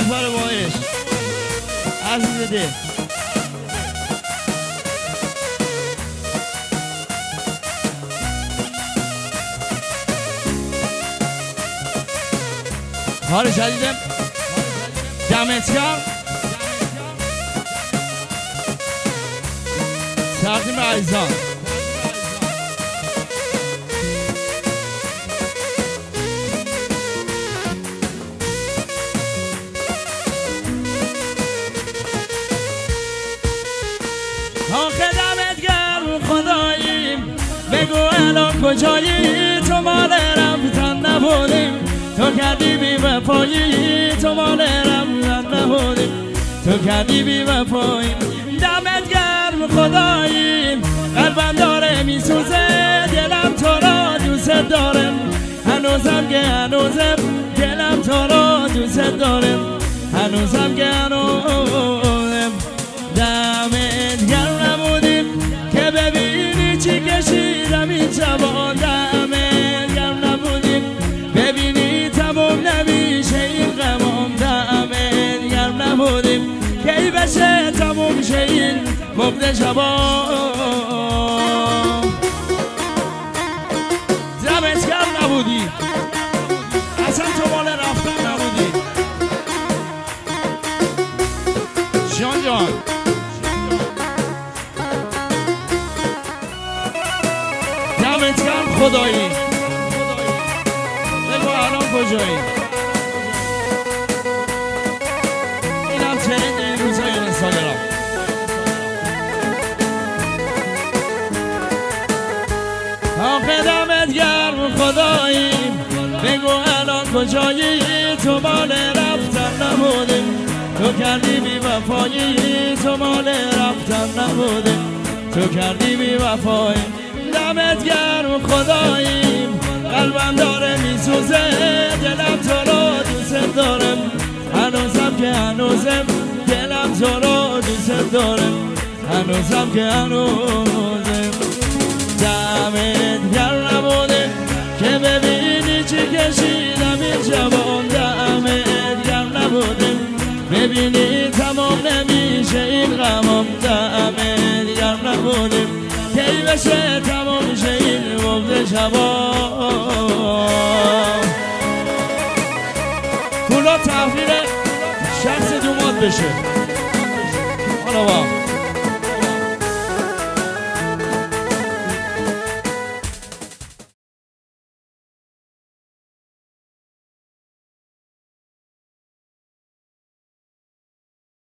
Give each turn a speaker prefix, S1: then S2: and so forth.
S1: بار بایش عزیز ده حال شدیدم دمت گرم تقدیم عزیزان آخه دمت گرم خداییم بگو الان کجایی تو مال رفتن نبودیم تو کردی بی وفایی تو مال رفتن نبودیم تو کردی بی وفایی دمت گرم خداییم قلبم داره میسوزه دلم تو را دوست دارم هنوزم که هنوزم دلم تو را دوست دارم هنوزم که هنوزم دمت گرم نبودیم که ببینی چی کشیدم این جوان دمت گرم نبودیم ببینی تمام نمیشه این غمام دمت گرم نبودیم کی بشه تمام شه این مبد شبان دمت گرم نبودی اصلا تو مال رفتن نبودی جان جان دمت گرم خدایی بگو الان کجایی اینم چنین این روزای اینستاگرام آخه دمت گرم خدایی بگو الان کجایی تو مال رفتن نبودیم تو کردی بی وفایی تو مال رفتن نبودیم تو کردی بی وفایی دمت گرم خداییم قلبم داره میسوزه دلم تو رو دوست دارم هنوزم که هنوزم دلم تو رو دوست دارم هنوزم که هنوزم دمت گرم نبوده که ببینی چی کشیدم این جوان دمت گرم نبوده ببینی تمام نمیشه این غمام دمت گرم نبوده کی بشه تمام شه این مبد شبان پولا تحویل شخص دومات بشه حالا با